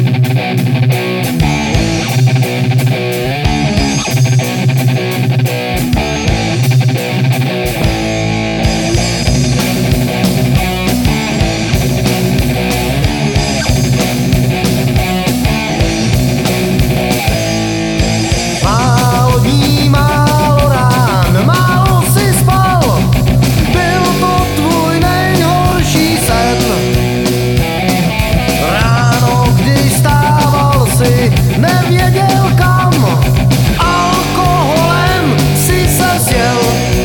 Nevěděl kam, alkoholem si se zjel.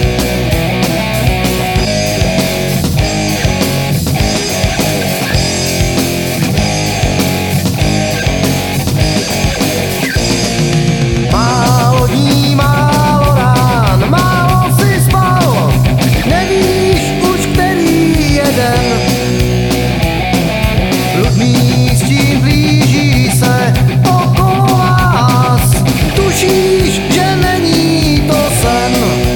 Málo dní, málo rán, málo si spal, nevíš už který jeden. Ludmí s tím blíží se okolo vás, tušíš, že není to sen.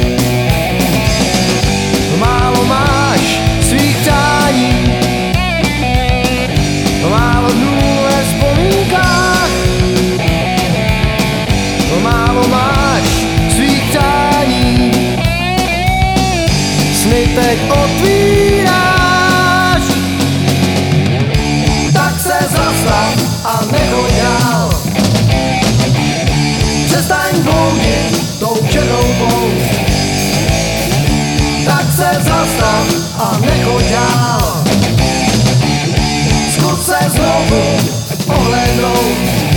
Málo máš svých přání, málo dnů ve vzpomínkách, málo máš svých přání, sny teď otvíráš. Tak se zastav a nechoď dál, přestaň bloudit tou černou pouť. Tak se zastav a nechoď dál, zkus se znovu ohlédnout.